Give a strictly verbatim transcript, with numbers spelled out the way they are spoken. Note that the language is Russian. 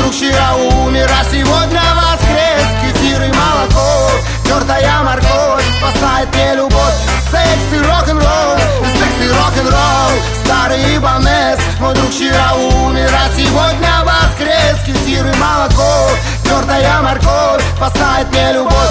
друг вчера умер, а сегодня воскрес. Кефир и молоко, тертая морковь спасает мне любовь. Секс и рок-н-ролл, секс и рок-н-ролл, старый ибанес. Мой друг вчера умер, а сегодня воскрес. Кефир и молоко, тертая морковь спасает мне любовь.